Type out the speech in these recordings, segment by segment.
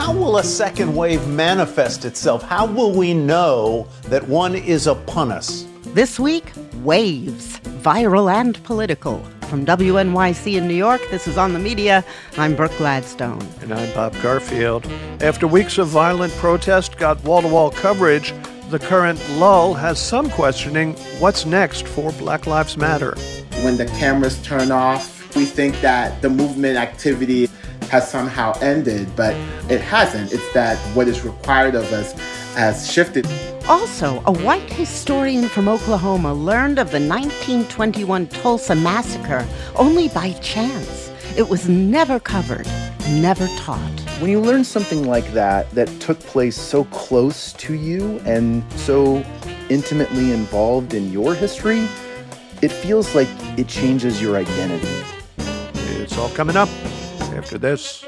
How will a second wave manifest itself? How will we know that one is upon us? This week, waves, viral and political. From WNYC in New York, this is On the Media. I'm Brooke Gladstone. And I'm Bob Garfield. After weeks of violent protest got wall-to-wall coverage, the current lull has some questioning what's next for Black Lives Matter. When the cameras turn off, we think that the movement activity has somehow ended, but it hasn't. It's that what is required of us has shifted. Also, a white historian from Oklahoma learned of the 1921 Tulsa massacre only by chance. It was never covered, never taught. When you learn something like that took place so close to you and so intimately involved in your history, it feels like it changes your identity. It's all coming up after this.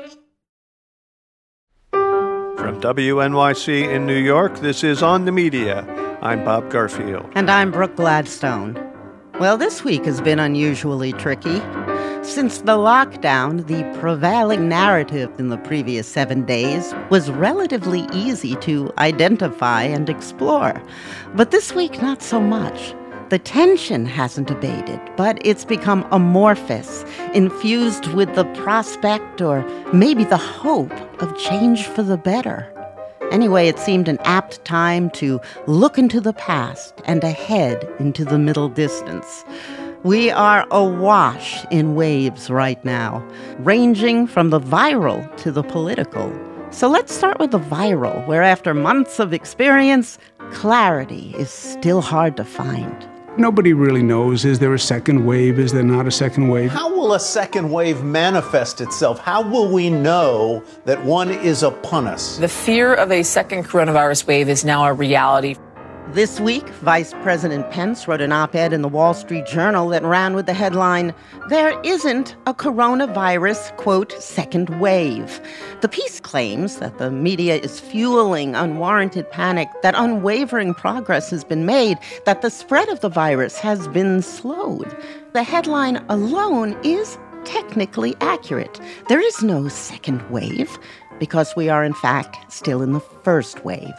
From WNYC in New York, this is On the Media. I'm Bob Garfield. And I'm Brooke Gladstone. Well, this week has been unusually tricky. Since the lockdown, the prevailing narrative in the previous 7 days was relatively easy to identify and explore. But this week, not so much. The tension hasn't abated, but it's become amorphous, infused with the prospect or maybe the hope of change for the better. Anyway, it seemed an apt time to look into the past and ahead into the middle distance. We are awash in waves right now, ranging from the viral to the political. So let's start with the viral, where after months of experience, clarity is still hard to find. Nobody really knows. Is there a second wave? Is there not a second wave? How will a second wave manifest itself? How will we know that one is upon us? The fear of a second coronavirus wave is now a reality. This week, Vice President Pence wrote an op-ed in the Wall Street Journal that ran with the headline, "There isn't a coronavirus, quote, second wave." The piece claims that the media is fueling unwarranted panic, that unwavering progress has been made, that the spread of the virus has been slowed. The headline alone is technically accurate. There is no second wave because we are, in fact, still in the first wave.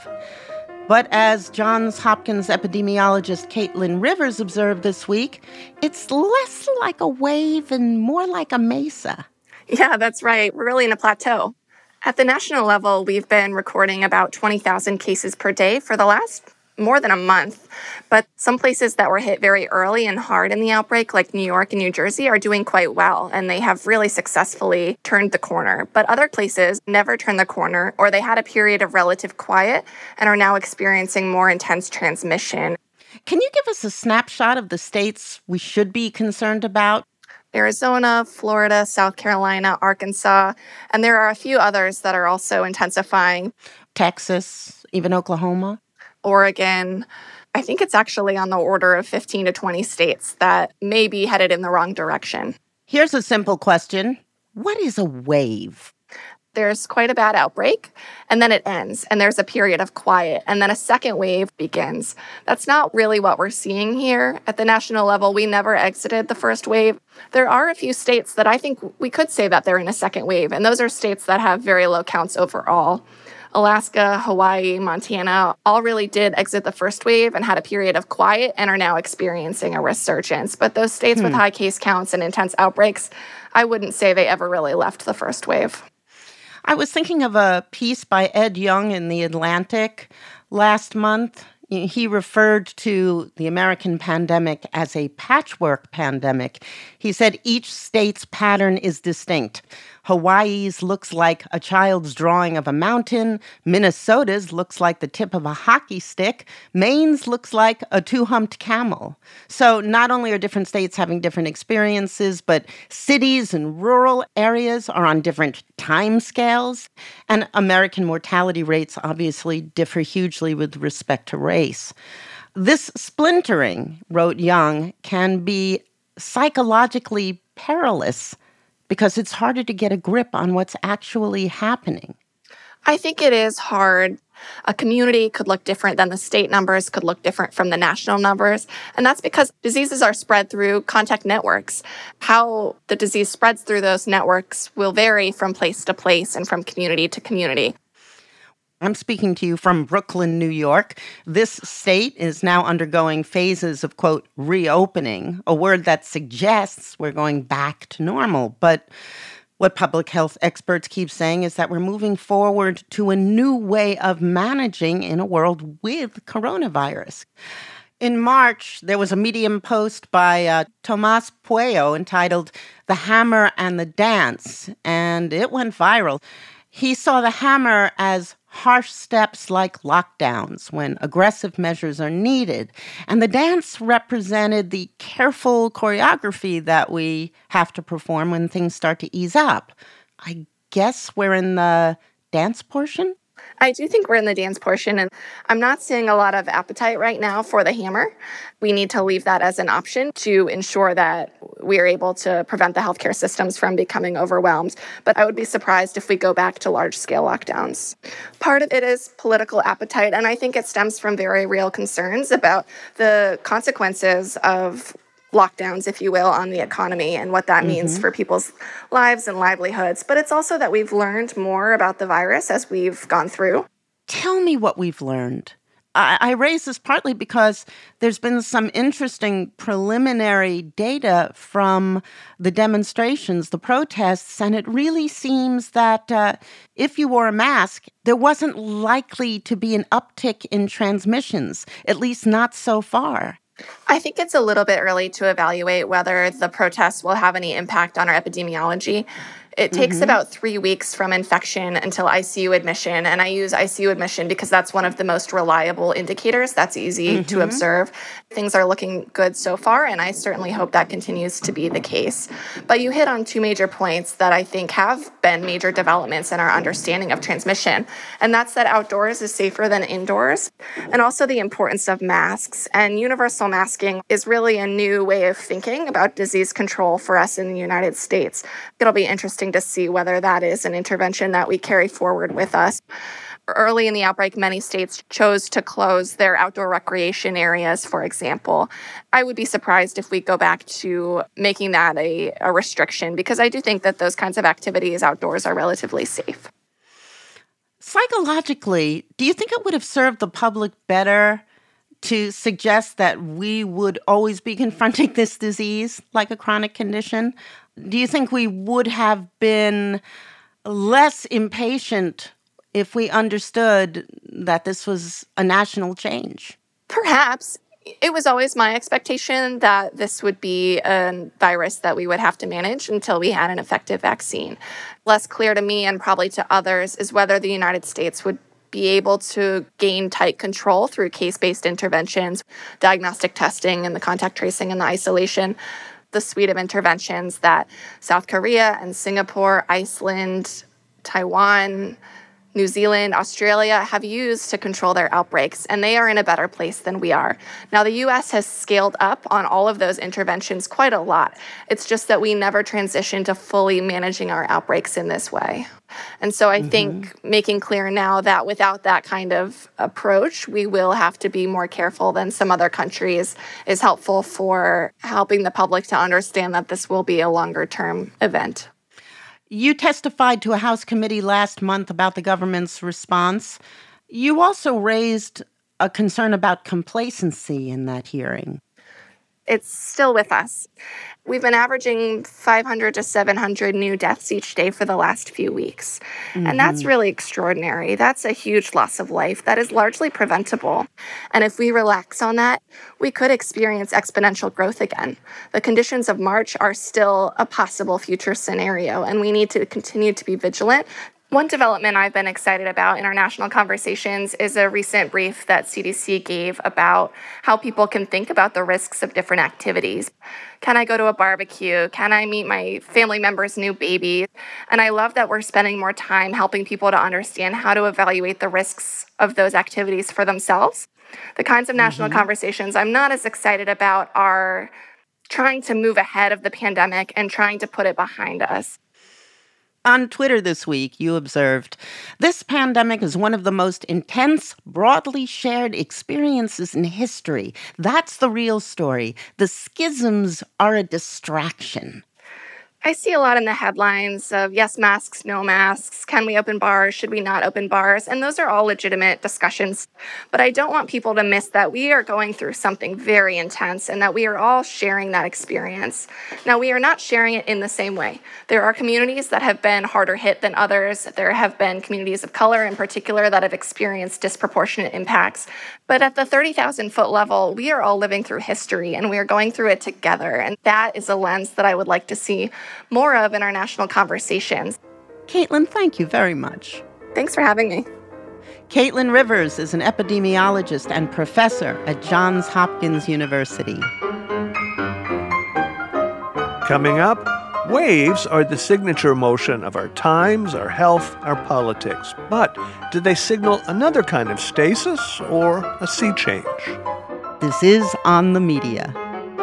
But as Johns Hopkins epidemiologist Caitlin Rivers observed this week, it's less like a wave and more like a mesa. Yeah, that's right. We're really in a plateau. At the national level, we've been recording about 20,000 cases per day for the last more than a month. But some places that were hit very early and hard in the outbreak, like New York and New Jersey, are doing quite well, and they have really successfully turned the corner. But other places never turned the corner, or they had a period of relative quiet and are now experiencing more intense transmission. Can you give us a snapshot of the states we should be concerned about? Arizona, Florida, South Carolina, Arkansas, and there are a few others that are also intensifying. Texas, even Oklahoma? Oregon. I think it's actually on the order of 15 to 20 states that may be headed in the wrong direction. Here's a simple question. What is a wave? There's quite a bad outbreak, and then it ends, and there's a period of quiet, and then a second wave begins. That's not really what we're seeing here. At the national level, we never exited the first wave. There are a few states that I think we could say that they're in a second wave, and those are states that have very low counts overall. Alaska, Hawaii, Montana all really did exit the first wave and had a period of quiet and are now experiencing a resurgence. But those states with high case counts and intense outbreaks, I wouldn't say they ever really left the first wave. I was thinking of a piece by Ed Young in The Atlantic last month. He referred to the American pandemic as a patchwork pandemic. He said each state's pattern is distinct. Hawaii's looks like a child's drawing of a mountain. Minnesota's looks like the tip of a hockey stick. Maine's looks like a two-humped camel. So not only are different states having different experiences, but cities and rural areas are on different time scales. And American mortality rates obviously differ hugely with respect to race. This splintering, wrote Young, can be psychologically perilous because it's harder to get a grip on what's actually happening. I think it is hard. A community could look different than the state numbers, could look different from the national numbers. And that's because diseases are spread through contact networks. How the disease spreads through those networks will vary from place to place and from community to community. I'm speaking to you from Brooklyn, New York. This state is now undergoing phases of, quote, reopening, a word that suggests we're going back to normal. But what public health experts keep saying is that we're moving forward to a new way of managing in a world with coronavirus. In March, there was a Medium post by Tomas Puello entitled The Hammer and the Dance, and it went viral. He saw the hammer as harsh steps like lockdowns when aggressive measures are needed, and the dance represented the careful choreography that we have to perform when things start to ease up. I guess we're in the dance portion? I do think we're in the dance portion, and I'm not seeing a lot of appetite right now for the hammer. We need to leave that as an option to ensure that we are able to prevent the healthcare systems from becoming overwhelmed. But I would be surprised if we go back to large-scale lockdowns. Part of it is political appetite, and I think it stems from very real concerns about the consequences of lockdowns, if you will, on the economy and what that means for people's lives and livelihoods. But it's also that we've learned more about the virus as we've gone through. Tell me what we've learned. I raise this partly because there's been some interesting preliminary data from the demonstrations, the protests, and it really seems that if you wore a mask, there wasn't likely to be an uptick in transmissions, at least not so far. I think it's a little bit early to evaluate whether the protests will have any impact on our epidemiology. It takes about 3 weeks from infection until ICU admission, and I use ICU admission because that's one of the most reliable indicators. That's easy to observe. Things are looking good so far, and I certainly hope that continues to be the case. But you hit on two major points that I think have been major developments in our understanding of transmission, and that's that outdoors is safer than indoors, and also the importance of masks. And universal masking is really a new way of thinking about disease control for us in the United States. It'll be interesting to see whether that is an intervention that we carry forward with us. Early in the outbreak, many states chose to close their outdoor recreation areas, for example. I would be surprised if we go back to making that a restriction, because I do think that those kinds of activities outdoors are relatively safe. Psychologically, do you think it would have served the public better to suggest that we would always be confronting this disease like a chronic condition? Do you think we would have been less impatient if we understood that this was a national change? Perhaps. It was always my expectation that this would be a virus that we would have to manage until we had an effective vaccine. Less clear to me and probably to others is whether the United States would be able to gain tight control through case-based interventions, diagnostic testing, and the contact tracing and the isolation. The suite of interventions that South Korea and Singapore, Iceland, Taiwan, New Zealand, Australia have used to control their outbreaks, and they are in a better place than we are. Now, the U.S. has scaled up on all of those interventions quite a lot. It's just that we never transitioned to fully managing our outbreaks in this way. And so I think making clear now that without that kind of approach, we will have to be more careful than some other countries is helpful for helping the public to understand that this will be a longer-term event. You testified to a House committee last month about the government's response. You also raised a concern about complacency in that hearing. It's still with us. We've been averaging 500 to 700 new deaths each day for the last few weeks. And that's really extraordinary. That's a huge loss of life that is largely preventable. And if we relax on that, we could experience exponential growth again. The conditions of March are still a possible future scenario, and we need to continue to be vigilant. One development I've been excited about in our national conversations is a recent brief that CDC gave about how people can think about the risks of different activities. Can I go to a barbecue? Can I meet my family member's new baby? And I love that we're spending more time helping people to understand how to evaluate the risks of those activities for themselves. The kinds of national conversations I'm not as excited about are trying to move ahead of the pandemic and trying to put it behind us. On Twitter this week, you observed, "This pandemic is one of the most intense, broadly shared experiences in history. That's the real story. The schisms are a distraction." I see a lot in the headlines of yes, masks, no masks. Can we open bars? Should we not open bars? And those are all legitimate discussions. But I don't want people to miss that we are going through something very intense and that we are all sharing that experience. Now, we are not sharing it in the same way. There are communities that have been harder hit than others. There have been communities of color in particular that have experienced disproportionate impacts. But at the 30,000-foot level, we are all living through history and we are going through it together. And that is a lens that I would like to see more of in our national conversations. Caitlin, thank you very much. Thanks for having me. Caitlin Rivers is an epidemiologist and professor at Johns Hopkins University. Coming up, waves are the signature motion of our times, our health, our politics. But do they signal another kind of stasis or a sea change? This is On the Media.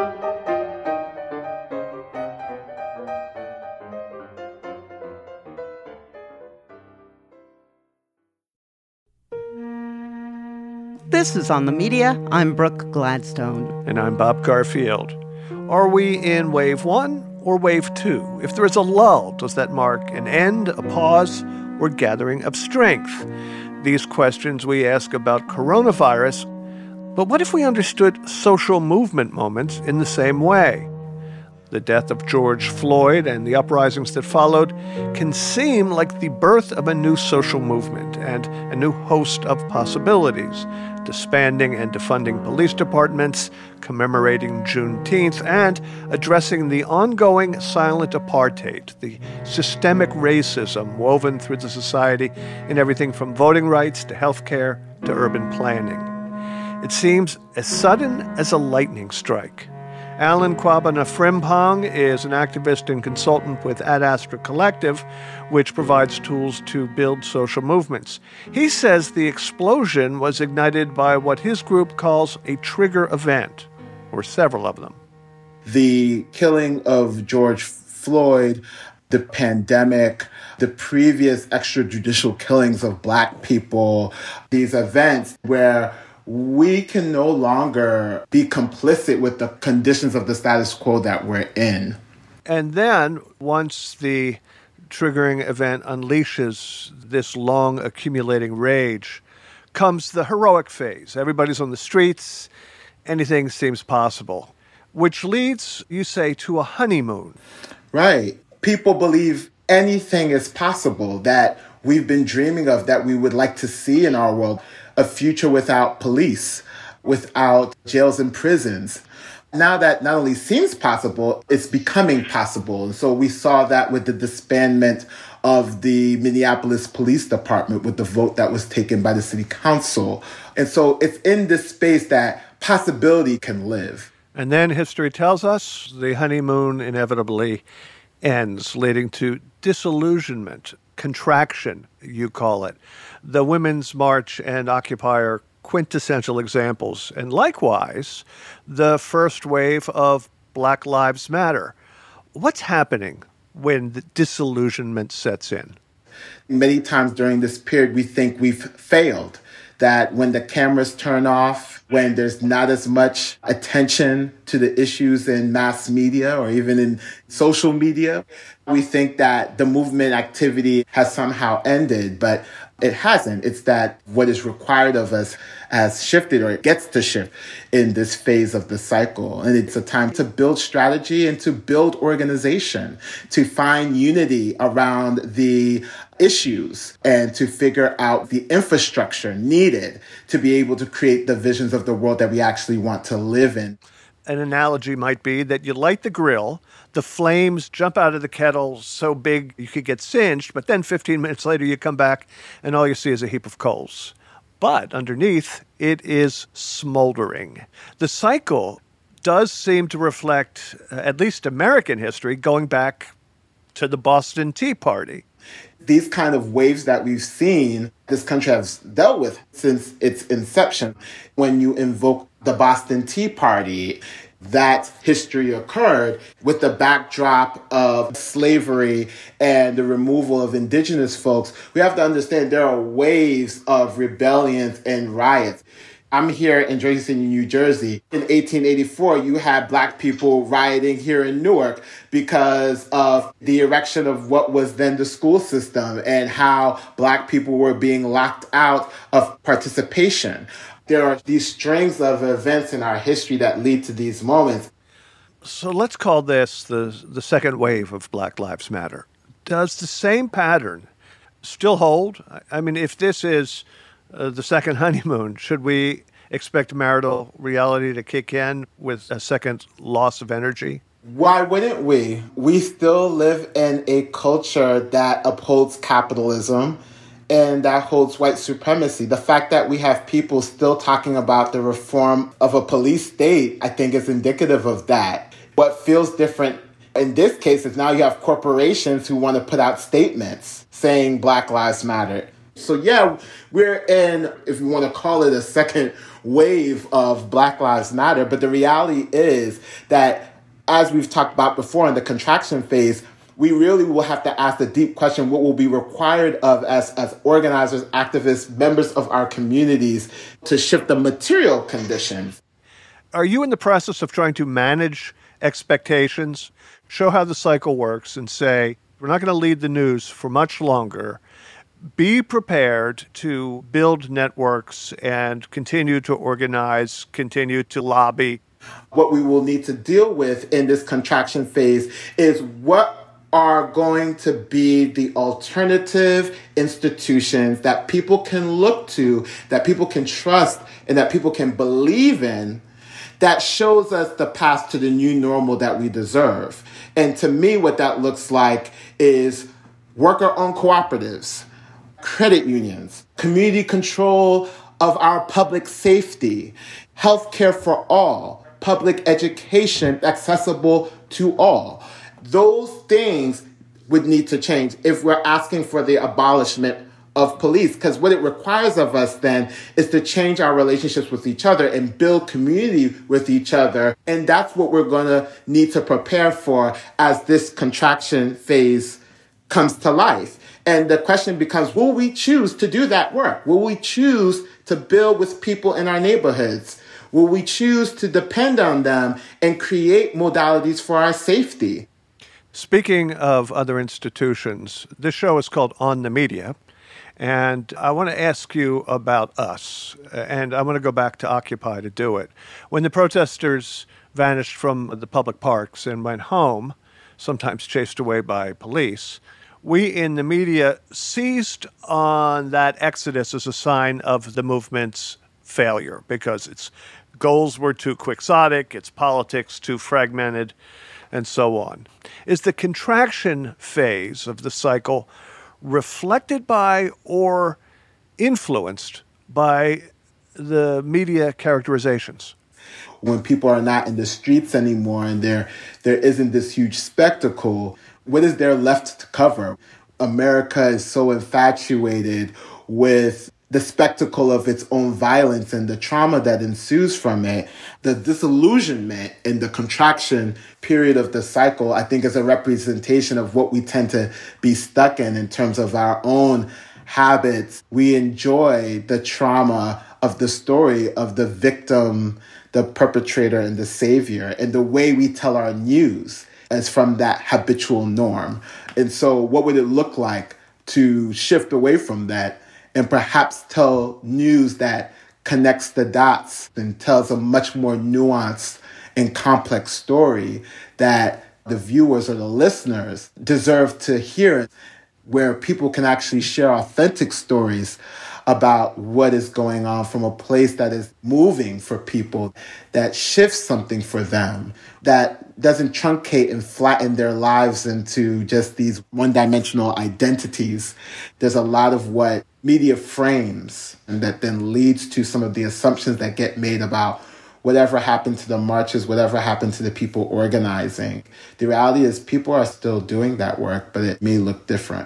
This is On the Media. I'm Brooke Gladstone. And I'm Bob Garfield. Are we in wave 1 or wave 2? If there is a lull, does that mark an end, a pause, or gathering of strength? These questions we ask about coronavirus. But what if we understood social movement moments in the same way? The death of George Floyd and the uprisings that followed can seem like the birth of a new social movement and a new host of possibilities, disbanding and defunding police departments, commemorating Juneteenth, and addressing the ongoing silent apartheid, the systemic racism woven through the society in everything from voting rights to healthcare to urban planning. It seems as sudden as a lightning strike. Alan Kwabena Frimpong is an activist and consultant with Ad Astra Collective, which provides tools to build social movements. He says the explosion was ignited by what his group calls a trigger event, or several of them. The killing of George Floyd, the pandemic, the previous extrajudicial killings of Black people, these events where we can no longer be complicit with the conditions of the status quo that we're in. And then, once the triggering event unleashes this long accumulating rage, comes the heroic phase. Everybody's on the streets, anything seems possible, which leads, you say, to a honeymoon. Right. People believe anything is possible that we've been dreaming of, that we would like to see in our world. A future without police, without jails and prisons. Now that not only seems possible, it's becoming possible. And so we saw that with the disbandment of the Minneapolis Police Department with the vote that was taken by the city council. And so it's in this space that possibility can live. And then history tells us the honeymoon inevitably ends, leading to disillusionment, contraction, you call it. The Women's March and Occupy are quintessential examples. And likewise, the first wave of Black Lives Matter. What's happening when the disillusionment sets in? Many times during this period, we think we've failed. That when the cameras turn off, when there's not as much attention to the issues in mass media or even in social media, we think that the movement activity has somehow ended, but it hasn't. It's that what is required of us has shifted, or it gets to shift in this phase of the cycle. And it's a time to build strategy and to build organization, to find unity around the issues and to figure out the infrastructure needed to be able to create the visions of the world that we actually want to live in. An analogy might be that you light the grill, the flames jump out of the kettle so big you could get singed, but then 15 minutes later you come back and all you see is a heap of coals. But underneath, it is smoldering. The cycle does seem to reflect at least American history going back to the Boston Tea Party. These kind of waves that we've seen, this country has dealt with since its inception. When you invoke the Boston Tea Party, that history occurred with the backdrop of slavery and the removal of indigenous folks. We have to understand there are waves of rebellions and riots. I'm here in Jersey City, New Jersey. In 1884, you had Black people rioting here in Newark because of the erection of what was then the school system and how Black people were being locked out of participation. There are these strings of events in our history that lead to these moments. So let's call this the second wave of Black Lives Matter. Does the same pattern still hold? I mean, if this is the second honeymoon, should we expect marital reality to kick in with a second loss of energy? Why wouldn't we? We still live in a culture that upholds capitalism and that holds white supremacy. The fact that we have people still talking about the reform of a police state, I think, is indicative of that. What feels different in this case is now you have corporations who want to put out statements saying Black Lives Matter. So yeah, we're in, if you want to call it, a second wave of Black Lives Matter. But the reality is that, as we've talked about before in the contraction phase, we really will have to ask the deep question, what will be required of us as organizers, activists, members of our communities to shift the material conditions. Are you in the process of trying to manage expectations, show how the cycle works, and say, we're not going to lead the news for much longer? Be prepared to build networks and continue to organize, continue to lobby. What we will need to deal with in this contraction phase is what are going to be the alternative institutions that people can look to, that people can trust, and that people can believe in, that shows us the path to the new normal that we deserve. And to me, what that looks like is worker-owned cooperatives, credit unions, community control of our public safety, healthcare for all, public education accessible to all. Those things would need to change if we're asking for the abolishment of police, because what it requires of us then is to change our relationships with each other and build community with each other. And that's what we're going to need to prepare for as this contraction phase comes to life. And the question becomes, will we choose to do that work? Will we choose to build with people in our neighborhoods? Will we choose to depend on them and create modalities for our safety? Speaking of other institutions, this show is called On the Media, and I want to ask you about us, and I want to go back to Occupy to do it. When the protesters vanished from the public parks and went home, sometimes chased away by police, we in the media seized on that exodus as a sign of the movement's failure because its goals were too quixotic, its politics too fragmented, and so on. Is the contraction phase of the cycle reflected by or influenced by the media characterizations? When people are not in the streets anymore and there isn't this huge spectacle, what is there left to cover? America is so infatuated with the spectacle of its own violence and the trauma that ensues from it. The disillusionment in the contraction period of the cycle, I think, is a representation of what we tend to be stuck in terms of our own habits. We enjoy the trauma of the story of the victim, the perpetrator, and the savior. And the way we tell our news is from that habitual norm. And so what would it look like to shift away from that and perhaps tell news that connects the dots and tells a much more nuanced and complex story that the viewers or the listeners deserve to hear, where people can actually share authentic stories about what is going on from a place that is moving for people, that shifts something for them, that doesn't truncate and flatten their lives into just these one-dimensional identities. There's a lot of what media frames and that then leads to some of the assumptions that get made about whatever happened to the marches, whatever happened to the people organizing. The reality is people are still doing that work, but it may look different.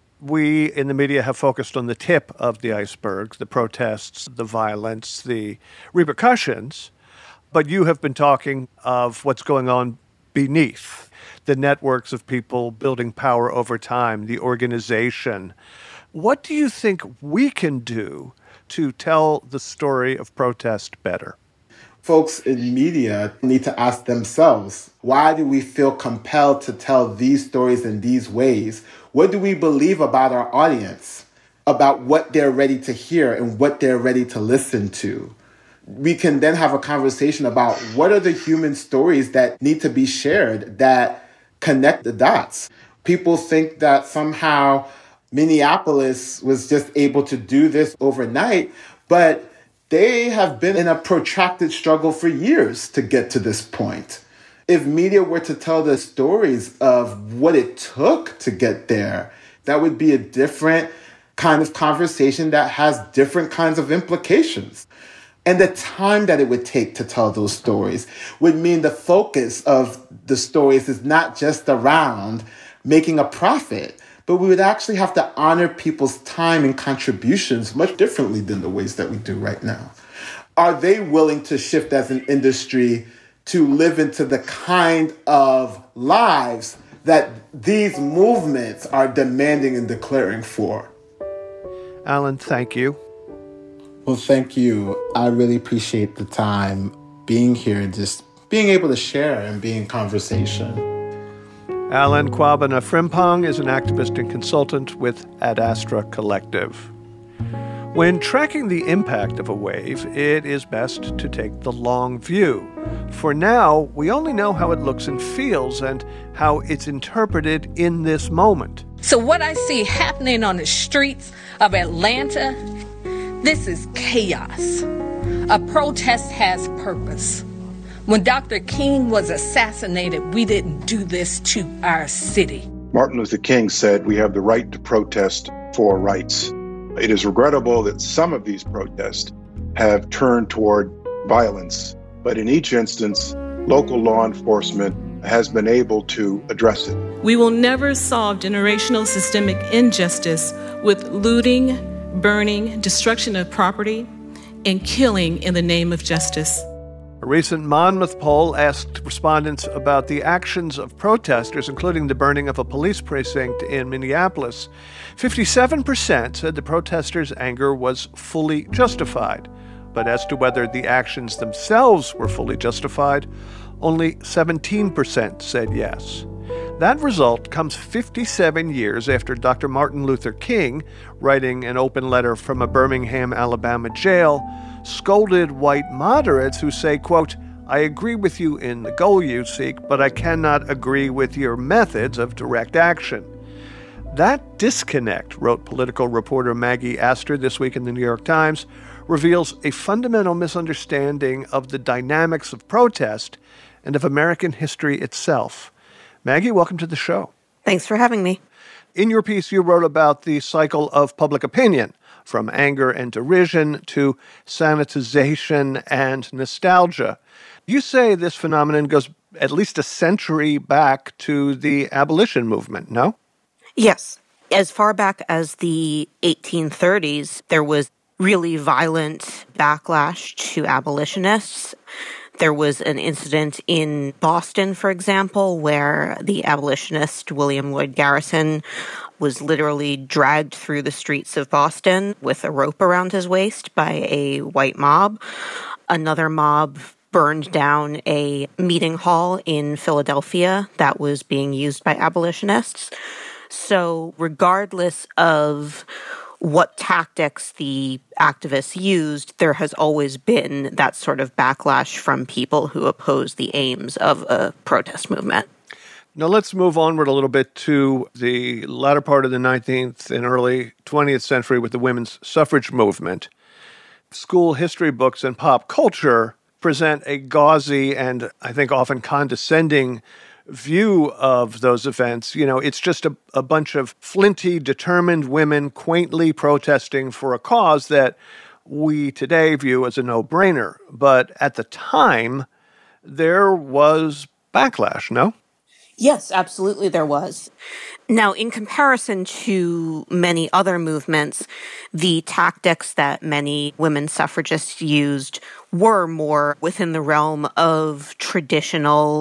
We in the media have focused on the tip of the iceberg, the protests, the violence, the repercussions, but you have been talking of what's going on beneath, the networks of people building power over time, the organization. What do you think we can do to tell the story of protest better? Folks in media need to ask themselves, why do we feel compelled to tell these stories in these ways? What do we believe about our audience, about what they're ready to hear and what they're ready to listen to? We can then have a conversation about what are the human stories that need to be shared that connect the dots. People think that somehow Minneapolis was just able to do this overnight, but they have been in a protracted struggle for years to get to this point. If media were to tell the stories of what it took to get there, that would be a different kind of conversation that has different kinds of implications. And the time that it would take to tell those stories would mean the focus of the stories is not just around making a profit, but we would actually have to honor people's time and contributions much differently than the ways that we do right now. Are they willing to shift as an industry to live into the kind of lives that these movements are demanding and declaring for? Alan, thank you. Well, thank you. I really appreciate the time being here and just being able to share and be in conversation. Alan Kwabena Frimpong is an activist and consultant with Ad Astra Collective. When tracking the impact of a wave, it is best to take the long view. For now, we only know how it looks and feels and how it's interpreted in this moment. So what I see happening on the streets of Atlanta, this is chaos. A protest has purpose. When Dr. King was assassinated, we didn't do this to our city. Martin Luther King said we have the right to protest for rights. It is regrettable that some of these protests have turned toward violence, but in each instance, local law enforcement has been able to address it. We will never solve generational systemic injustice with looting, burning, destruction of property, and killing in the name of justice. A recent Monmouth poll asked respondents about the actions of protesters, including the burning of a police precinct in Minneapolis. 57% said the protesters' anger was fully justified. But as to whether the actions themselves were fully justified, only 17% said yes. That result comes 57 years after Dr. Martin Luther King, writing an open letter from a Birmingham, Alabama jail, scolded white moderates who say, quote, "I agree with you in the goal you seek, but I cannot agree with your methods of direct action." That disconnect, wrote political reporter Maggie Astor this week in the New York Times, reveals a fundamental misunderstanding of the dynamics of protest and of American history itself. Maggie, welcome to the show. Thanks for having me. In your piece, you wrote about the cycle of public opinion, from anger and derision to sanitization and nostalgia. You say this phenomenon goes at least a century back to the abolition movement, no? Yes. As far back as the 1830s, there was really violent backlash to abolitionists. There was an incident in Boston, for example, where the abolitionist William Lloyd Garrison was literally dragged through the streets of Boston with a rope around his waist by a white mob. Another mob burned down a meeting hall in Philadelphia that was being used by abolitionists. So regardless of what tactics the activists used, there has always been that sort of backlash from people who oppose the aims of a protest movement. Now let's move onward a little bit to the latter part of the 19th and early 20th century with the women's suffrage movement. School history books and pop culture present a gauzy and I think often condescending view of those events. You know, it's just a bunch of flinty, determined women quaintly protesting for a cause that we today view as a no-brainer. But at the time, there was backlash, no? Yes, absolutely there was. Now, in comparison to many other movements, the tactics that many women suffragists used were more within the realm of traditional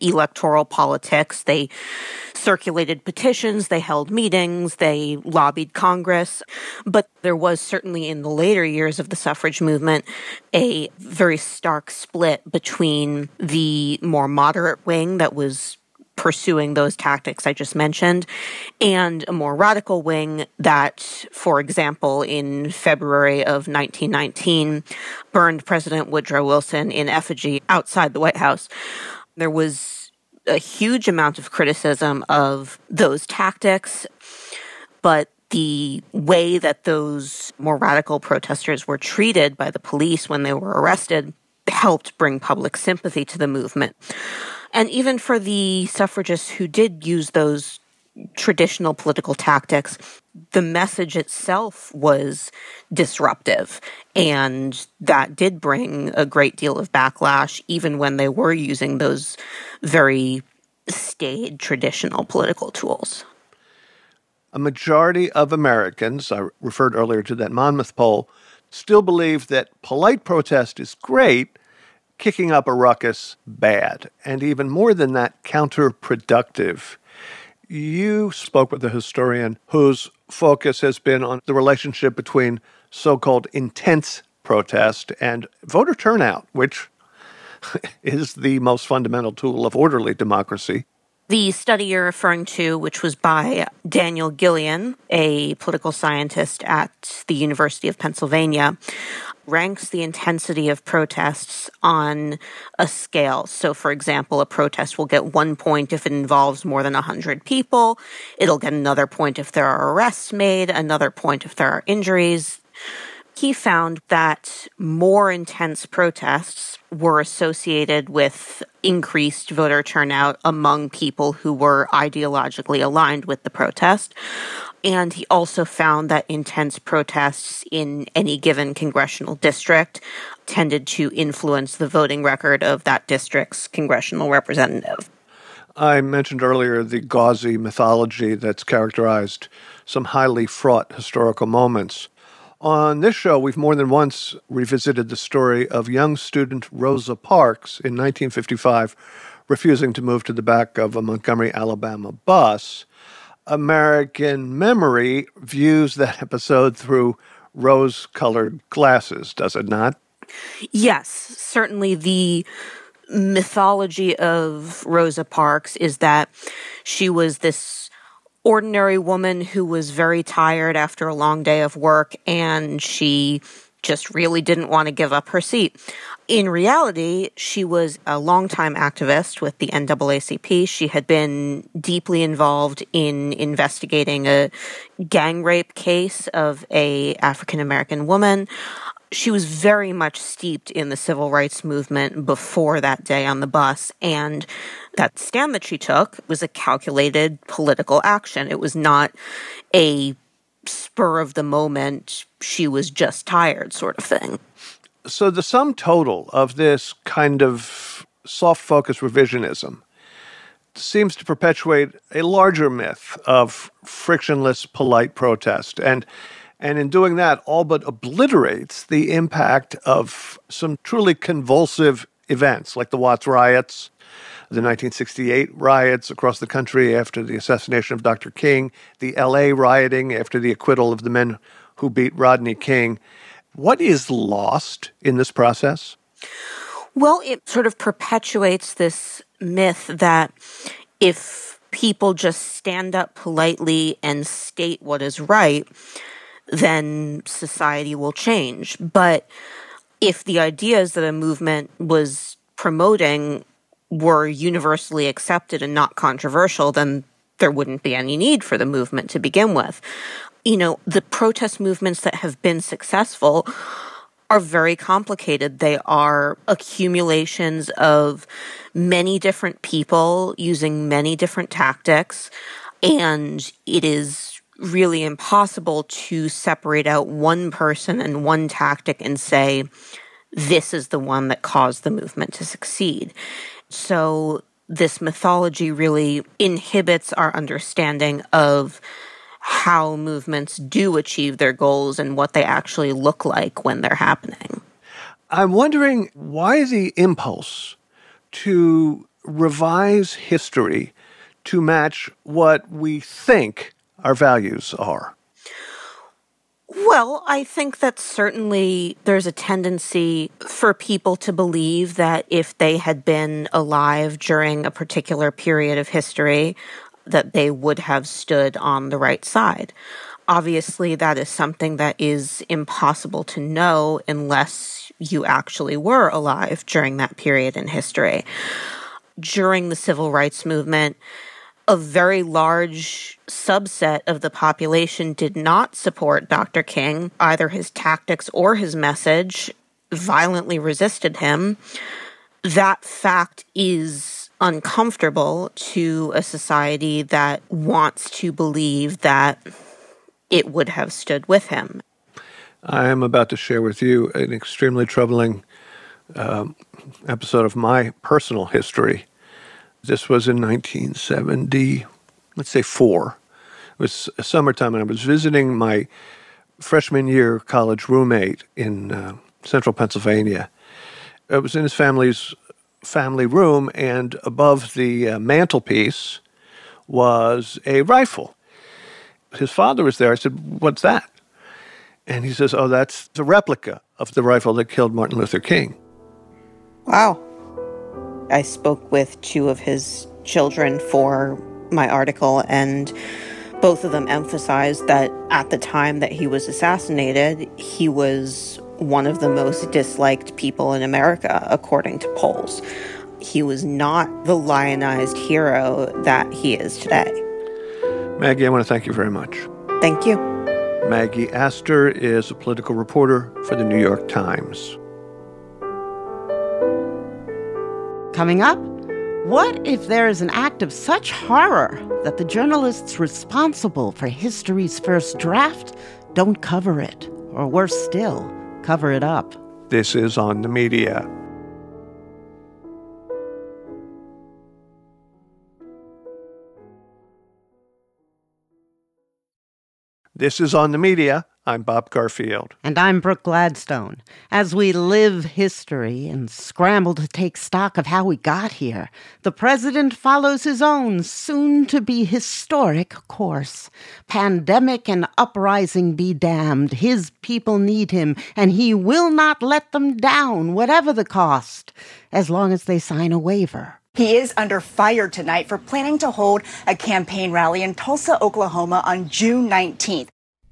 electoral politics. They circulated petitions, they held meetings, they lobbied Congress. But there was certainly in the later years of the suffrage movement a very stark split between the more moderate wing that was pursuing those tactics I just mentioned, and a more radical wing that, for example, in February of 1919, burned President Woodrow Wilson in effigy outside the White House. There was a huge amount of criticism of those tactics, but the way that those more radical protesters were treated by the police when they were arrested helped bring public sympathy to the movement. And even for the suffragists who did use those traditional political tactics, the message itself was disruptive. And that did bring a great deal of backlash, even when they were using those very staid traditional political tools. A majority of Americans, I referred earlier to that Monmouth poll, still believe that polite protest is great, kicking up a ruckus bad, and even more than that, counterproductive. You spoke with a historian whose focus has been on the relationship between so-called intense protest and voter turnout, which is the most fundamental tool of orderly democracy. The study you're referring to, which was by Daniel Gillian, a political scientist at the University of Pennsylvania, ranks the intensity of protests on a scale. So, for example, a protest will get 1 point if it involves more than 100 people. It'll get another point if there are arrests made, another point if there are injuries. He found that more intense protests were associated with increased voter turnout among people who were ideologically aligned with the protest. And he also found that intense protests in any given congressional district tended to influence the voting record of that district's congressional representative. I mentioned earlier the gauzy mythology that's characterized some highly fraught historical moments. On this show, we've more than once revisited the story of young student Rosa Parks in 1955 refusing to move to the back of a Montgomery, Alabama bus. American memory views that episode through rose-colored glasses, does it not? Yes, certainly the mythology of Rosa Parks is that she was this ordinary woman who was very tired after a long day of work, and she just really didn't want to give up her seat. In reality, she was a longtime activist with the NAACP. She had been deeply involved in investigating a gang rape case of an African-American woman. She was very much steeped in the civil rights movement before that day on the bus, and that stand that she took was a calculated political action. It was not a spur of the moment, she was just tired sort of thing. So the sum total of this kind of soft-focus revisionism seems to perpetuate a larger myth of frictionless, polite protest, and in doing that, all but obliterates the impact of some truly convulsive events, like the Watts riots, the 1968 riots across the country after the assassination of Dr. King, the L.A. rioting after the acquittal of the men who beat Rodney King. What is lost in this process? Well, it sort of perpetuates this myth that if people just stand up politely and state what is right, then society will change. But if the ideas that a movement was promoting were universally accepted and not controversial, then there wouldn't be any need for the movement to begin with. You know, the protest movements that have been successful are very complicated. They are accumulations of many different people using many different tactics, and it is really impossible to separate out one person and one tactic and say, this is the one that caused the movement to succeed. So this mythology really inhibits our understanding of how movements do achieve their goals and what they actually look like when they're happening. I'm wondering why the impulse to revise history to match what we think our values are? Well, I think that certainly there's a tendency for people to believe that if they had been alive during a particular period of history, that they would have stood on the right side. Obviously, that is something that is impossible to know unless you actually were alive during that period in history. During the civil rights movement, a very large subset of the population did not support Dr. King, either his tactics or his message, violently resisted him. That fact is uncomfortable to a society that wants to believe that it would have stood with him. I am about to share with you an extremely troubling episode of my personal history. This was in 1970, let's say 4. It was summertime, and I was visiting my freshman year college roommate in central Pennsylvania. I was in his family room, and above the mantelpiece was a rifle. His father was there. I said, "What's that?" And he says, "Oh, that's a replica of the rifle that killed Martin Luther King." Wow. I spoke with 2 of his children for my article, and both of them emphasized that at the time that he was assassinated, he was one of the most disliked people in America, according to polls. He was not the lionized hero that he is today. Maggie, I want to thank you very much. Thank you. Maggie Astor is a political reporter for the New York Times. Coming up, what if there is an act of such horror that the journalists responsible for history's first draft don't cover it, or worse still, cover it up? This is On the Media. This is On the Media. I'm Bob Garfield. And I'm Brooke Gladstone. As we live history and scramble to take stock of how we got here, the president follows his own soon-to-be historic course. Pandemic and uprising be damned. His people need him, and he will not let them down, whatever the cost, as long as they sign a waiver. He is under fire tonight for planning to hold a campaign rally in Tulsa, Oklahoma on June 19th.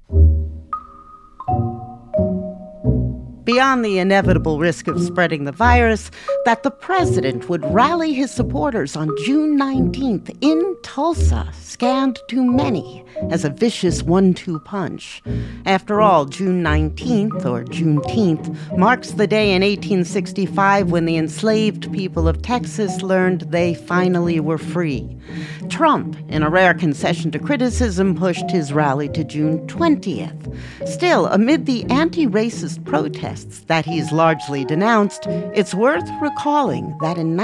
Beyond the inevitable risk of spreading the virus, that the president would rally his supporters on June 19th in Tulsa scanned to many as a vicious 1-2 punch. After all, June 19th, or Juneteenth, marks the day in 1865 when the enslaved people of Texas learned they finally were free. Trump, in a rare concession to criticism, pushed his rally to June 20th. Still, amid the anti-racist protests that he's largely denounced, it's worth recalling that in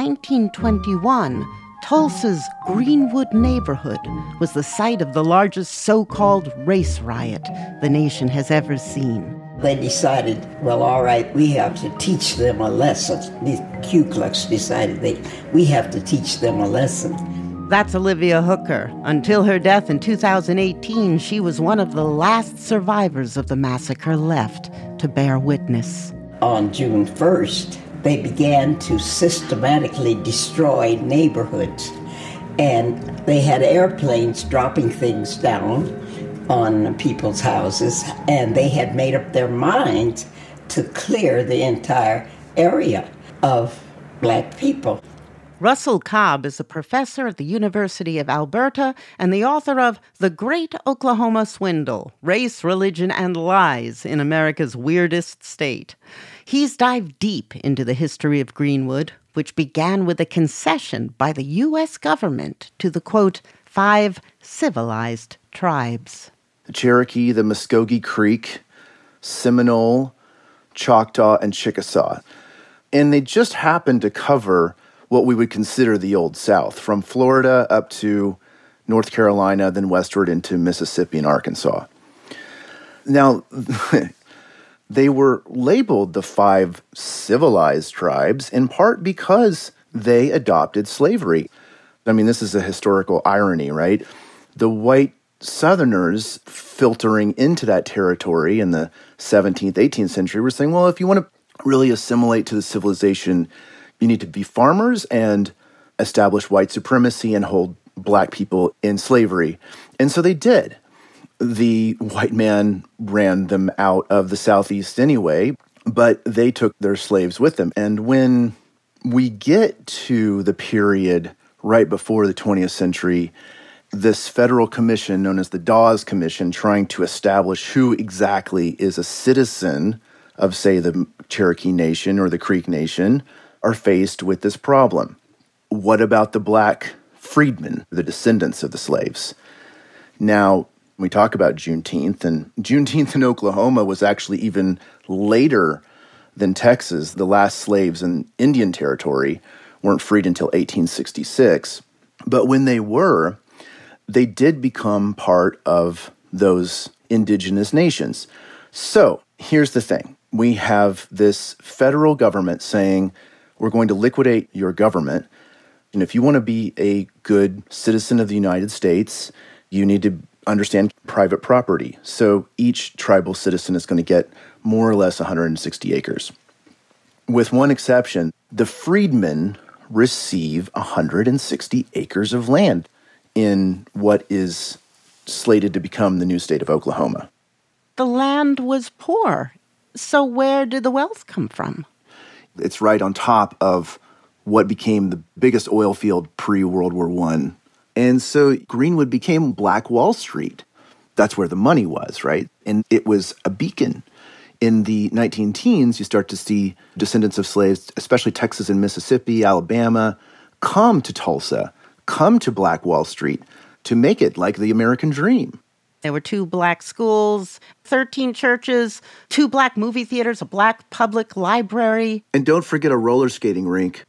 1921, Tulsa's Greenwood neighborhood was the site of the largest so-called race riot the nation has ever seen. They decided, well, all right, we have to teach them a lesson. The Ku Klux decided we have to teach them a lesson. That's Olivia Hooker. Until her death in 2018, she was one of the last survivors of the massacre left to bear witness. On June 1st, they began to systematically destroy neighborhoods. And they had airplanes dropping things down on people's houses, and they had made up their minds to clear the entire area of black people. Russell Cobb is a professor at the University of Alberta and the author of The Great Oklahoma Swindle: Race, Religion, and Lies in America's Weirdest State. He's dived deep into the history of Greenwood, which began with a concession by the U.S. government to the, quote, 5 civilized tribes. The Cherokee, the Muskogee Creek, Seminole, Choctaw, and Chickasaw. And they just happened to cover what we would consider the Old South, from Florida up to North Carolina, then westward into Mississippi and Arkansas. Now, they were labeled the 5 civilized tribes in part because they adopted slavery. I mean, this is a historical irony, right? The white Southerners filtering into that territory in the 17th, 18th century were saying, well, if you want to really assimilate to the civilization, you need to be farmers and establish white supremacy and hold black people in slavery. And so they did. The white man ran them out of the Southeast anyway, but they took their slaves with them. And when we get to the period right before the 20th century, this federal commission known as the Dawes Commission, trying to establish who exactly is a citizen of, say, the Cherokee Nation or the Creek Nation, are faced with this problem. What about the black freedmen, the descendants of the slaves? Now, we talk about Juneteenth, and Juneteenth in Oklahoma was actually even later than Texas. The last slaves in Indian Territory weren't freed until 1866. But when they were, they did become part of those indigenous nations. So here's the thing. We have this federal government saying, we're going to liquidate your government. And if you want to be a good citizen of the United States, you need to understand private property. So each tribal citizen is going to get more or less 160 acres. With one exception, the freedmen receive 160 acres of land in what is slated to become the new state of Oklahoma. The land was poor. So where did the wealth come from? It's right on top of what became the biggest oil field pre-World War I. And so Greenwood became Black Wall Street. That's where the money was, right? And it was a beacon. In the 19-teens, you start to see descendants of slaves, especially Texas and Mississippi, Alabama, come to Tulsa, come to Black Wall Street to make it like the American dream. There were 2 black schools, 13 churches, 2 black movie theaters, a black public library. And don't forget a roller skating rink.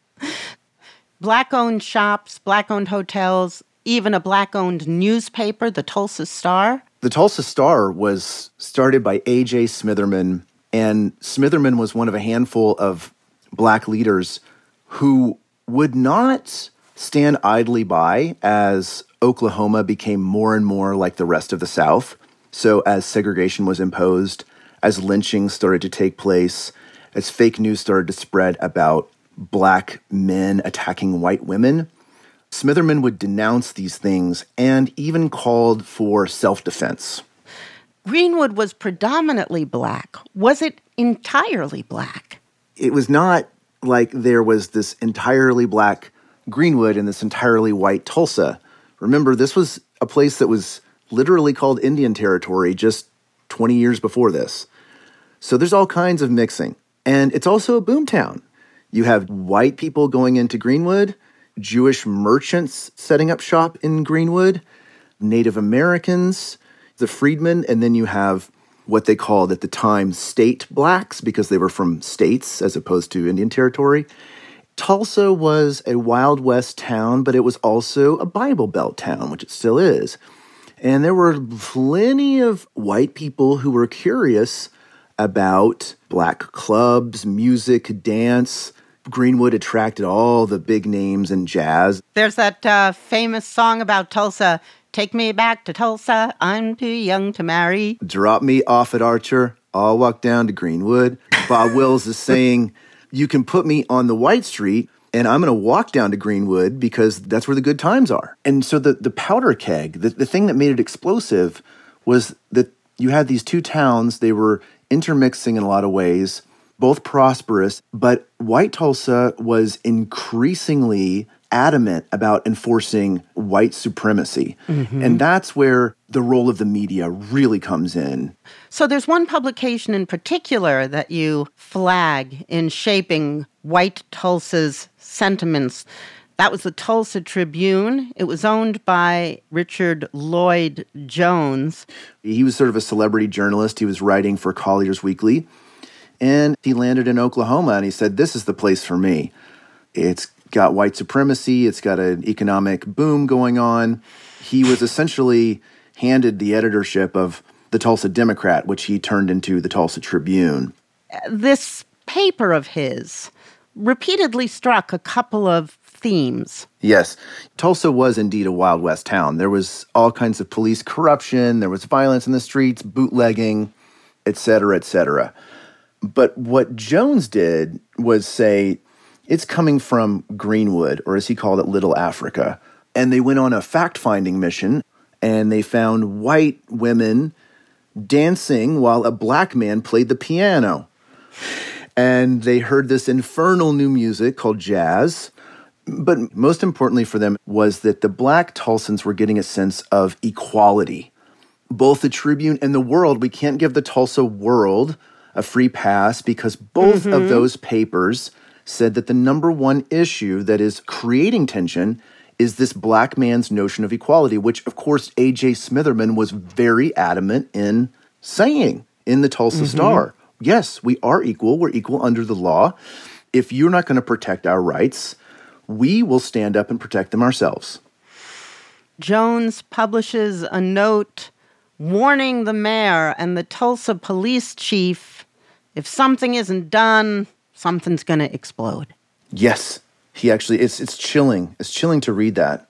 Black-owned shops, black-owned hotels, even a black-owned newspaper, the Tulsa Star. The Tulsa Star was started by A.J. Smitherman, and Smitherman was one of a handful of black leaders who would not stand idly by as Oklahoma became more and more like the rest of the South. So as segregation was imposed, as lynching started to take place, as fake news started to spread about black men attacking white women, Smitherman would denounce these things and even called for self-defense. Greenwood was predominantly black. Was it entirely black? It was not like there was this entirely black Greenwood and this entirely white Tulsa. Remember, this was a place that was literally called Indian Territory just 20 years before this. So there's all kinds of mixing. And it's also a boomtown. You have white people going into Greenwood, Jewish merchants setting up shop in Greenwood, Native Americans, the freedmen, and then you have what they called at the time state blacks because they were from states as opposed to Indian Territory. Tulsa was a Wild West town, but it was also a Bible Belt town, which it still is. And there were plenty of white people who were curious about black clubs, music, dance. Greenwood attracted all the big names in jazz. There's that famous song about Tulsa, "Take me back to Tulsa, I'm too young to marry." Drop me off at Archer, I'll walk down to Greenwood. Bob Wills is saying, you can put me on the White Street and I'm going to walk down to Greenwood because that's where the good times are. And so the powder keg, the thing that made it explosive was that you had these 2 towns, they were intermixing in a lot of ways, both prosperous, but white Tulsa was increasingly adamant about enforcing white supremacy. Mm-hmm. And that's where the role of the media really comes in. So there's one publication in particular that you flag in shaping white Tulsa's sentiments. That was the Tulsa Tribune. It was owned by Richard Lloyd Jones. He was sort of a celebrity journalist. He was writing for Collier's Weekly. And he landed in Oklahoma and he said, this is the place for me. It's got white supremacy. It's got an economic boom going on. He was essentially handed the editorship of the Tulsa Democrat, which he turned into the Tulsa Tribune. This paper of his repeatedly struck a couple of themes. Yes, Tulsa was indeed a Wild West town. There was all kinds of police corruption, there was violence in the streets, bootlegging, et cetera, et cetera. But what Jones did was say, it's coming from Greenwood, or as he called it, Little Africa. And they went on a fact-finding mission, and they found white women dancing while a black man played the piano. And they heard this infernal new music called jazz. But most importantly for them was that the black Tulsans were getting a sense of equality. Both the Tribune and the World, we can't give the Tulsa World a free pass because both of those papers said that the number one issue that is creating tension is this black man's notion of equality, which, of course, A.J. Smitherman was very adamant in saying in the Tulsa Star. Yes, we are equal. We're equal under the law. If you're not going to protect our rights, we will stand up and protect them ourselves. Jones publishes a note warning the mayor and the Tulsa police chief, if something isn't done, something's going to explode. Yes, he actually, it's chilling. It's chilling to read that.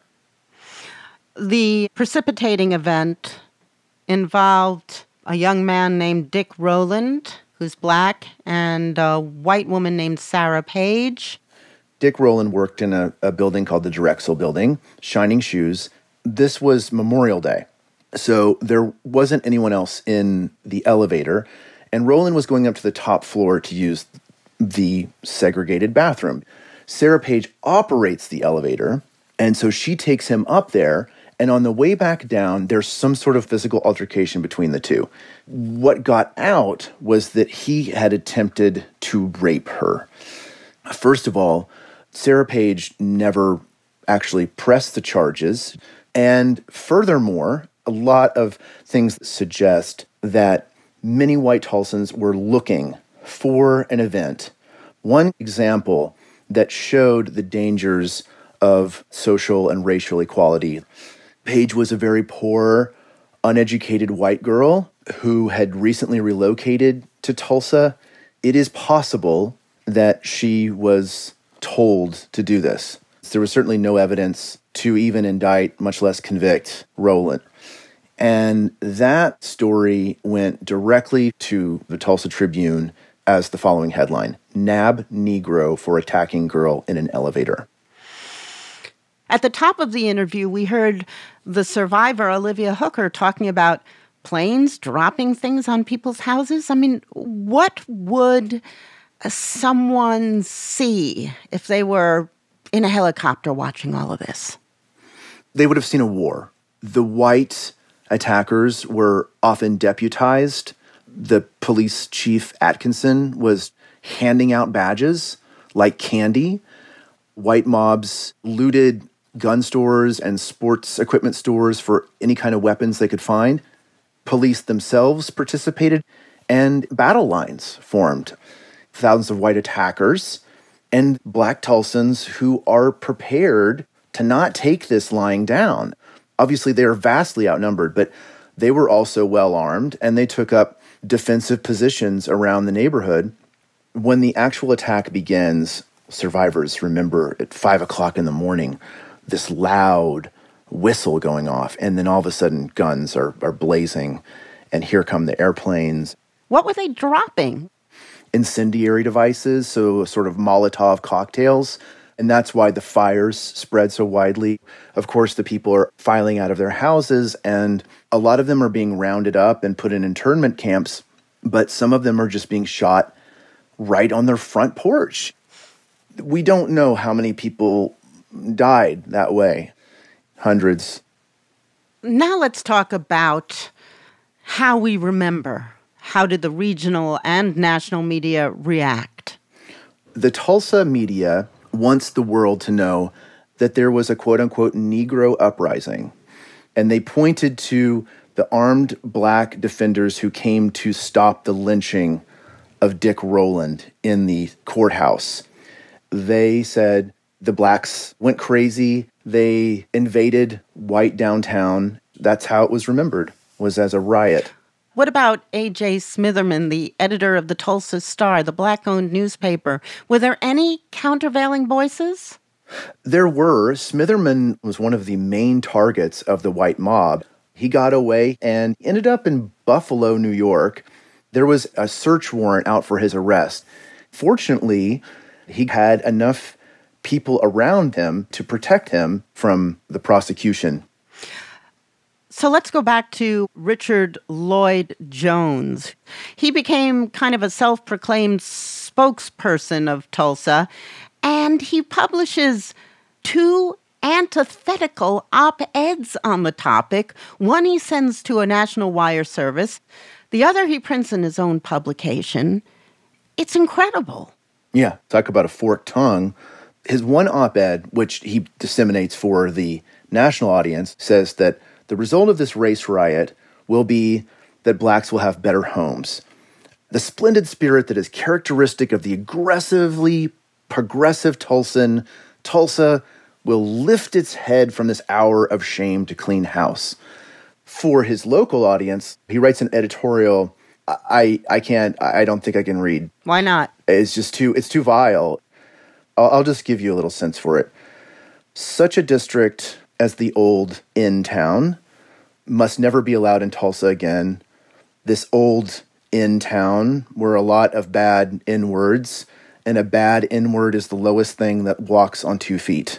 The precipitating event involved a young man named Dick Rowland, who's black, and a white woman named Sarah Page. Dick Rowland worked in a building called the Drexel Building, Shining Shoes. This was Memorial Day, so there wasn't anyone else in the elevator, and Rowland was going up to the top floor to use the segregated bathroom. Sarah Page operates the elevator, and so she takes him up there, and on the way back down, there's some sort of physical altercation between the two. What got out was that he had attempted to rape her. First of all, Sarah Page never actually pressed the charges. And furthermore, a lot of things suggest that many white Tulsans were looking for an event. One example that showed the dangers of social and racial equality. Page was a very poor, uneducated white girl who had recently relocated to Tulsa. It is possible that she was told to do this. There was certainly no evidence to even indict, much less convict, Rowland. And that story went directly to the Tulsa Tribune as the following headline: "Nab Negro for attacking girl in an elevator." At the top of the interview, we heard the survivor, Olivia Hooker, talking about planes dropping things on people's houses. I mean, what would someone see if they were in a helicopter watching all of this? They would have seen a war. The white attackers were often deputized. The police chief, Atkinson, was handing out badges like candy. White mobs looted gun stores and sports equipment stores for any kind of weapons they could find. Police themselves participated, and battle lines formed. Thousands of white attackers and black Tulsans who are prepared to not take this lying down. Obviously, they are vastly outnumbered, but they were also well-armed, and they took up defensive positions around the neighborhood. When the actual attack begins, survivors remember at 5 o'clock in the morning, this loud whistle going off, and then all of a sudden guns are blazing, and here come the airplanes. What were they dropping? Incendiary devices, so sort of Molotov cocktails, and that's why the fires spread so widely. Of course, the people are filing out of their houses, and a lot of them are being rounded up and put in internment camps, but some of them are just being shot right on their front porch. We don't know how many people died that way. Hundreds. Now let's talk about how we remember. How did the regional and national media react? The Tulsa media wants the world to know that there was a quote-unquote Negro uprising, and they pointed to the armed black defenders who came to stop the lynching of Dick Rowland in the courthouse. They said the blacks went crazy. They invaded white downtown. That's how it was remembered, was as a riot. What about A.J. Smitherman, the editor of the Tulsa Star, the Black-owned newspaper? Were there any countervailing voices? There were. Smitherman was one of the main targets of the white mob. He got away and ended up in Buffalo, New York. There was a search warrant out for his arrest. Fortunately, he had enough people around him to protect him from the prosecution. So let's go back to Richard Lloyd Jones. He became kind of a self-proclaimed spokesperson of Tulsa, and he publishes 2 antithetical op-eds on the topic. One he sends to a national wire service. The other he prints in his own publication. It's incredible. Yeah, talk about a forked tongue. His one op-ed, which he disseminates for the national audience, says that the result of this race riot will be that blacks will have better homes. The splendid spirit that is characteristic of the aggressively progressive Tulsan, Tulsa will lift its head from this hour of shame to clean house. For his local audience, he writes an editorial I don't think I can read. Why not? It's too vile. I'll just give you a little sense for it. Such a district as the old Inn town must never be allowed in Tulsa again. This old Inn town were a lot of bad N-words, and a bad N-word is the lowest thing that walks on 2 feet.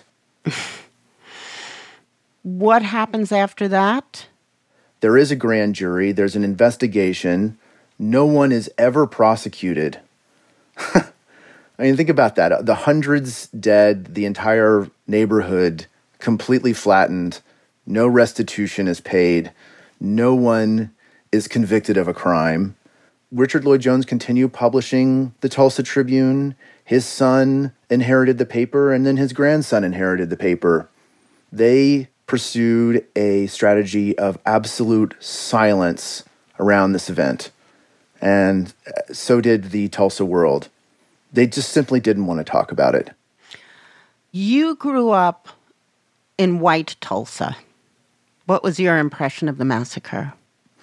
What happens after that? There is a grand jury. There's an investigation. No one is ever prosecuted. I mean, think about that. The hundreds dead, the entire neighborhood completely flattened. No restitution is paid. No one is convicted of a crime. Richard Lloyd Jones continued publishing the Tulsa Tribune. His son inherited the paper, and then his grandson inherited the paper. They pursued a strategy of absolute silence around this event. And so did the Tulsa World. They just simply didn't want to talk about it. You grew up in white Tulsa. What was your impression of the massacre?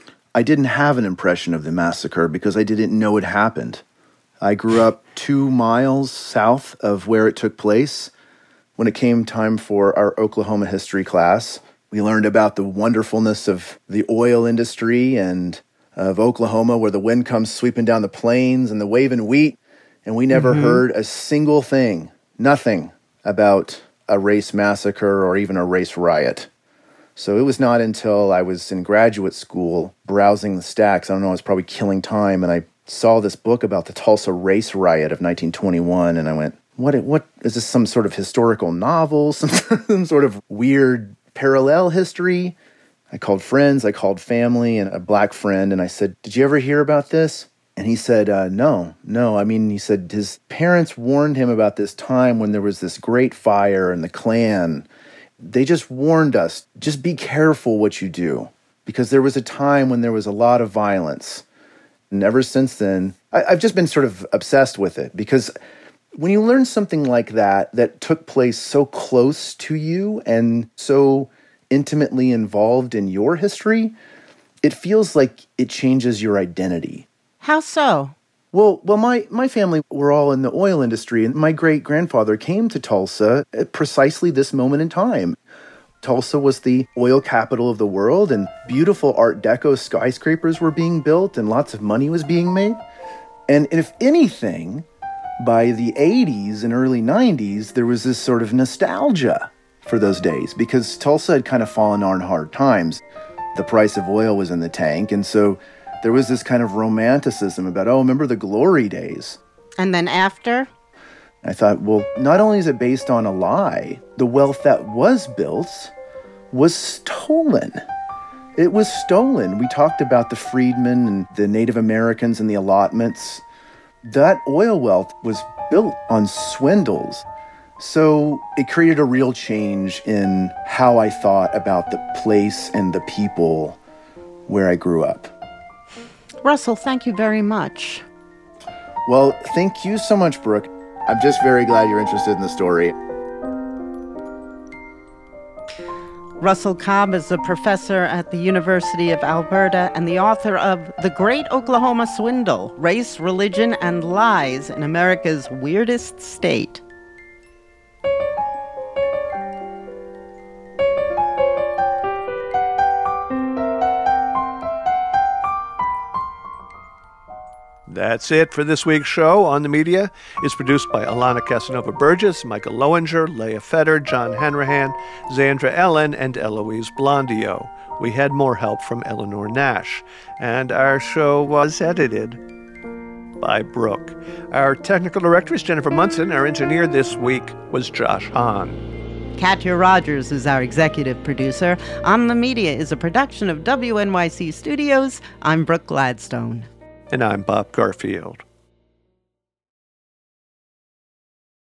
I didn't have an impression of the massacre because I didn't know it happened. I grew up 2 miles south of where it took place. When it came time for our Oklahoma history class, we learned about the wonderfulness of the oil industry and of Oklahoma, where the wind comes sweeping down the plains and the waving wheat. And we never heard a single thing, nothing about a race massacre or even a race riot. So it was not until I was in graduate school browsing the stacks, I don't know, I was probably killing time, and I saw this book about the Tulsa race riot of 1921, and I went, what is this, some sort of historical novel, some sort of weird parallel history? I called friends, I called family, and a black friend, and I said, did you ever hear about this? And he said, no. I mean, he said his parents warned him about this time when there was this great fire and the Klan. They just warned us, just be careful what you do, because there was a time when there was a lot of violence. And ever since then, I've just been sort of obsessed with it, because when you learn something like that took place so close to you and so intimately involved in your history, it feels like it changes your identity. How so? Well, my family were all in the oil industry, and my great-grandfather came to Tulsa at precisely this moment in time. Tulsa was the oil capital of the world, and beautiful Art Deco skyscrapers were being built, and lots of money was being made. And if anything, by the 80s and early 90s, there was this sort of nostalgia for those days, because Tulsa had kind of fallen on hard times. The price of oil was in the tank, and so there was this kind of romanticism about, remember the glory days. And then after? I thought, well, not only is it based on a lie, the wealth that was built was stolen. It was stolen. We talked about the freedmen and the Native Americans and the allotments. That oil wealth was built on swindles. So it created a real change in how I thought about the place and the people where I grew up. Russell, thank you very much. Well, thank you so much, Brooke. I'm just very glad you're interested in the story. Russell Cobb is a professor at the University of Alberta and the author of The Great Oklahoma Swindle: Race, Religion, and Lies in America's Weirdest State. That's it for this week's show On the Media. It's produced by Alana Casanova-Burgess, Michael Lowinger, Leah Fetter, John Hanrahan, Zandra Ellen, and Eloise Blondio. We had more help from Eleanor Nash. And our show was edited by Brooke. Our technical director is Jennifer Munson. Our engineer this week was Josh Hahn. Katya Rogers is our executive producer. On the Media is a production of WNYC Studios. I'm Brooke Gladstone. And I'm Bob Garfield.